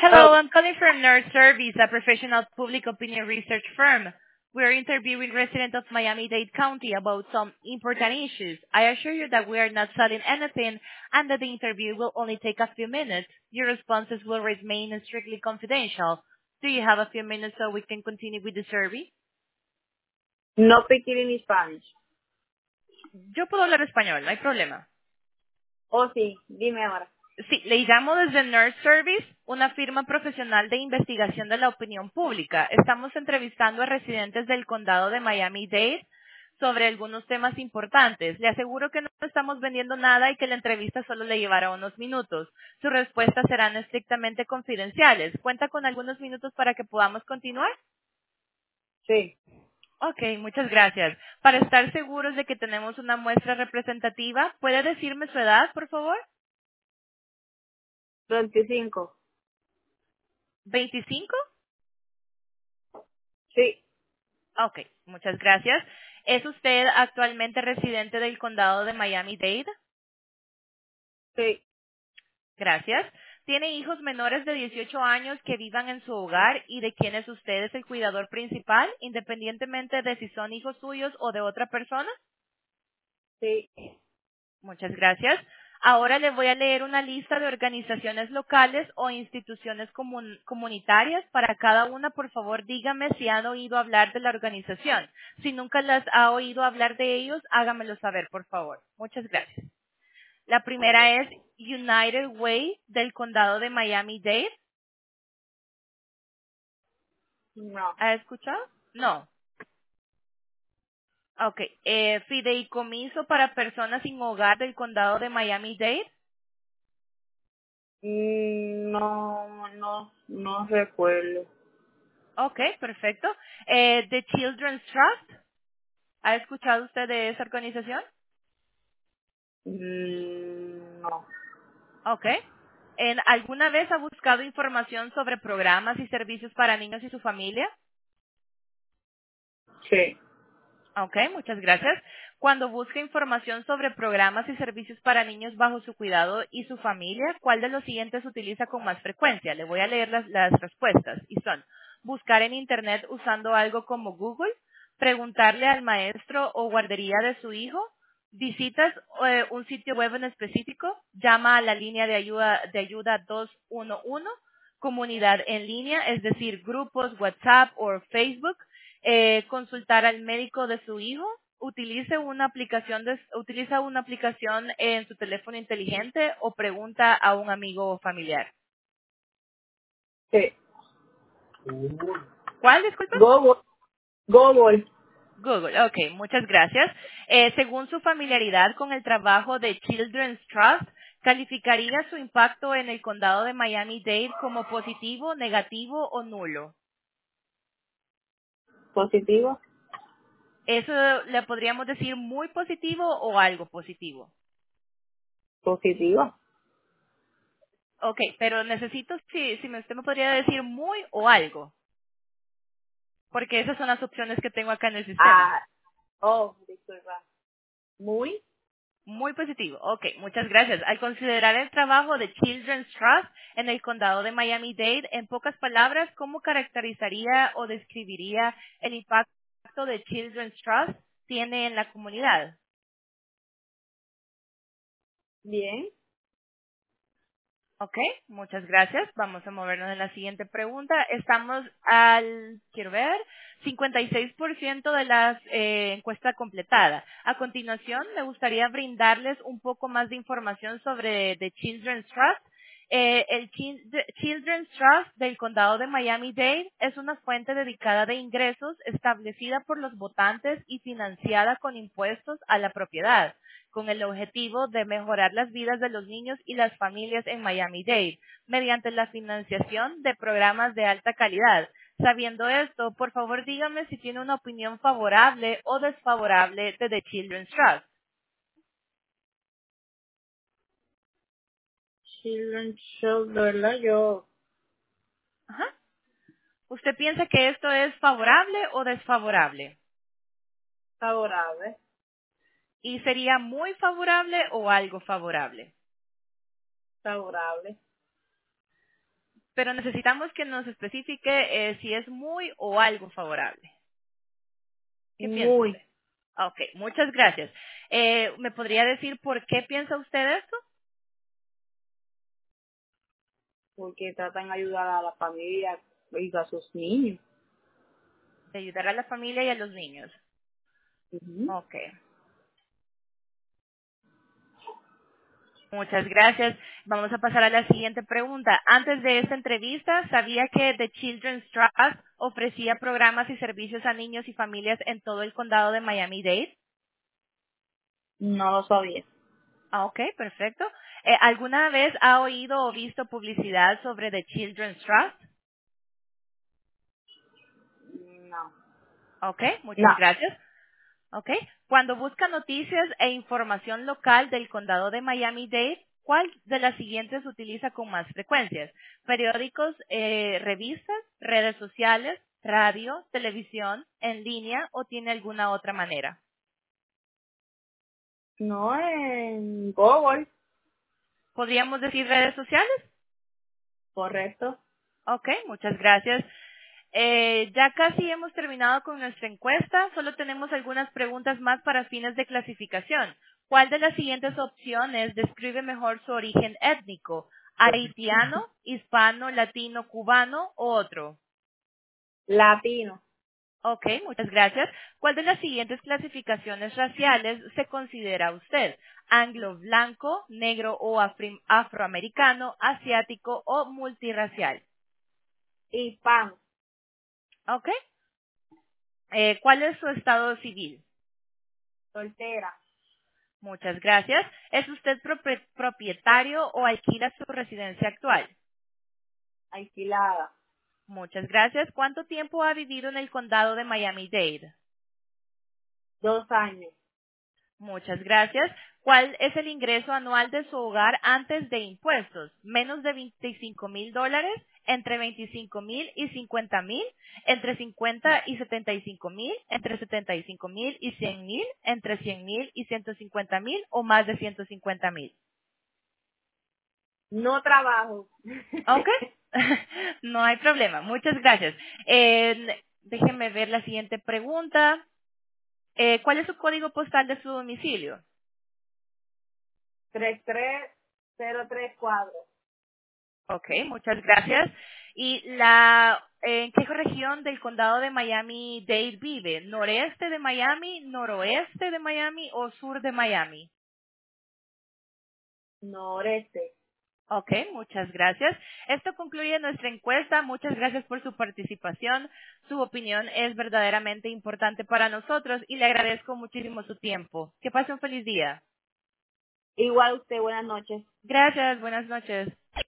Hello, Oh, I'm calling from Nurse Service, a professional public opinion research firm. We are interviewing residents of Miami-Dade County about some important issues. I assure you that we are not selling anything and that the interview will only take a few minutes. Your responses will remain strictly confidential. Do you have a few minutes so we can continue with the survey? no speaking in Spanish. Yo puedo hablar español, no hay problema. Oh, sí, dime ahora. Sí, le llamo desde Nurse Service, una firma profesional de investigación de la opinión pública. Estamos entrevistando a residentes del condado de Miami-Dade sobre algunos temas importantes. Le aseguro que no estamos vendiendo nada y que la entrevista solo le llevará unos minutos. Sus respuestas serán estrictamente confidenciales. ¿Cuenta con algunos minutos para que podamos continuar? Sí, Ok, muchas gracias. Para estar seguros de que tenemos una muestra representativa, ¿puede decirme su edad, por favor? 25. ¿25? Sí, Ok, muchas gracias. ¿Es usted actualmente residente del condado de Miami-Dade? sí, Gracias. ¿Tiene hijos menores de 18 años que vivan en su hogar y de quienes usted es el cuidador principal, independientemente de si son hijos suyos o de otra persona? sí. Muchas gracias. Ahora le voy a leer una lista de organizaciones locales o instituciones comunitarias. Para cada una, por favor, dígame si han oído hablar de la organización. Si nunca las ha oído hablar de ellos, hágamelo saber, por favor. Muchas gracias. La primera es United Way del condado de Miami-Dade. No, ¿Ha escuchado? No. Ok. Fideicomiso para personas sin hogar del condado de Miami-Dade. no recuerdo. Ok, perfecto. The Children's Trust. ¿Ha escuchado usted de esa organización? No, Ok. ¿Alguna vez ha buscado información sobre programas y servicios para niños y su familia? sí. Ok, muchas gracias. Cuando busca información sobre programas y servicios para niños bajo su cuidado y su familia, ¿cuál de los siguientes utiliza con más frecuencia? Le voy a leer las respuestas y son: buscar en Internet usando algo como Google, preguntarle al maestro o guardería de su hijo, visitas un sitio web en específico, llama a la línea de ayuda 211, comunidad en línea, es decir, grupos, WhatsApp o Facebook, consultar al médico de su hijo, utiliza una aplicación en su teléfono inteligente o pregunta a un amigo o familiar. Sí. ¿Cuál, disculpa? Google. Google. Google. Ok, muchas gracias. Según su familiaridad con el trabajo de Children's Trust, ¿calificaría su impacto en el condado de Miami-Dade como positivo, negativo o nulo? Positivo. ¿Eso le podríamos decir muy positivo o algo positivo? Positivo. Ok, pero necesito si usted me podría decir muy o algo, porque esas son las opciones que tengo acá en el sistema. Ah, disculpa. Muy. Muy positivo. Ok, muchas gracias. Al considerar el trabajo de Children's Trust en el condado de Miami-Dade, en pocas palabras, ¿cómo caracterizaría o describiría el impacto de Children's Trust tiene en la comunidad? Bien. Ok, muchas gracias. Vamos a movernos en la siguiente pregunta. Estamos quiero ver, 56% de la encuesta completada. A continuación, me gustaría brindarles un poco más de información sobre The Children's Trust. The Children's Trust del condado de Miami-Dade es una fuente dedicada de ingresos establecida por los votantes y financiada con impuestos a la propiedad, con el objetivo de mejorar las vidas de los niños y las familias en Miami-Dade, mediante la financiación de programas de alta calidad. Sabiendo esto, por favor dígame si tiene una opinión favorable o desfavorable de The Children's Trust. Children's Show, de verdad, yo Ajá. ¿Usted piensa que esto es favorable o desfavorable? favorable. ¿Y sería muy favorable o algo favorable? Favorable. pero necesitamos que nos especifique si es muy o algo favorable. ¿Qué piensa Muy. usted? Ok, muchas gracias. ¿Me podría decir por qué piensa usted esto? Porque tratan de ayudar a la familia y a sus niños. De ayudar a la familia y a los niños. Ujú. Ok, muchas gracias. Vamos a pasar a la siguiente pregunta. Antes de esta entrevista, ¿sabía que The Children's Trust ofrecía programas y servicios a niños y familias en todo el condado de Miami-Dade? No lo sabía. Ah, ok, perfecto. ¿Alguna vez ha oído o visto publicidad sobre The Children's Trust? No. Ok, muchas No. gracias. Ok. Cuando busca noticias e información local del condado de Miami-Dade, ¿cuál de las siguientes utiliza con más frecuencias? Periódicos, revistas, redes sociales, radio, televisión, en línea o tiene alguna otra manera? No en Google. ¿Podríamos decir redes sociales? Correcto. Ok, muchas gracias. Ya casi hemos terminado con nuestra encuesta. Solo tenemos algunas preguntas más para fines de clasificación. ¿Cuál de las siguientes opciones describe mejor su origen étnico? ¿Haitiano, hispano, latino, cubano o otro? Latino. Ok, muchas gracias. ¿Cuál de las siguientes clasificaciones raciales se considera usted? ¿Anglo blanco, negro o afroamericano, asiático o multirracial? Hispano. Ok. ¿Cuál es su estado civil? Soltera. Muchas gracias. ¿Es usted propietario o alquila su residencia actual? Alquilada. Muchas gracias. ¿Cuánto tiempo ha vivido en el condado de Miami-Dade? 2 años. Muchas gracias. ¿Cuál es el ingreso anual de su hogar antes de impuestos? ¿Menos de $25,000? ¿Entre 25,000 y 50,000? ¿Entre 50 y 75,000? ¿Entre 75,000 y 100,000? ¿Entre 100,000 y 150,000? ¿O más de 150,000? No trabajo. Ok, no hay problema. Muchas gracias. Déjenme ver la siguiente pregunta. ¿Cuál es su código postal de su domicilio? 33034. Ok, muchas gracias. ¿Y en qué región del condado de Miami-Dade vive? ¿Noreste de Miami, noroeste de Miami o sur de Miami? Noreste. Ok, muchas gracias. Esto concluye nuestra encuesta. Muchas gracias por su participación. Su opinión es verdaderamente importante para nosotros y le agradezco muchísimo su tiempo. Que pase un feliz día. Igual usted, buenas noches. Gracias, buenas noches.